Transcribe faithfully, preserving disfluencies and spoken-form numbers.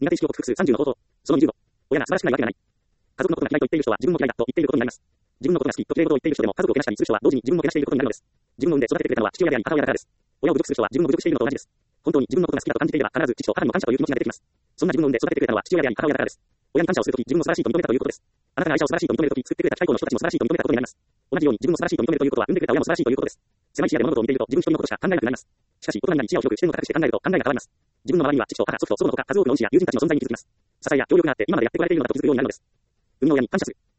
苦手意識を克服するさんじゅうの方法。そのにじゅうご。親が素晴らしくないわけがない。家族のことが嫌いと言っている人は自分も嫌いだと言っていることになります。自分のことが好きと綺麗事を言っている人でも家族をけなしたりする人は同時に自分もけなしていることになるのです。自分の産んで育ててくれたのは父親であり母親だからです。親を侮辱する人は自分も侮辱しているのと同じです。本当に自分のことが好きだと感じていれば必ず父と母にも感謝という気持ちが出てきます。そんな自分の産んで育ててくれたのは父親であり母親だからです。親に感謝をするとき自分も素晴らしいと認めたということです。あなたが愛車を素晴らしいと認めるとき作ってくれた機械工の人たちも素晴らしいと認めたことになります。同じように自分も素晴らしいと認めるということは産んでくれた親も素晴らしいということです。狭い視野で物事を見ていると自分一人のことしか考えなくなります。しかし大人になり視野を広く視点を高くして考えると考えが変わります。自分の周りには父と母、祖父と祖母のほか数多くの恩師や友人たちの存在に気づきます。支えや協力があって今までやってこられているのだと気づくようになるのです。生みの親に感謝する。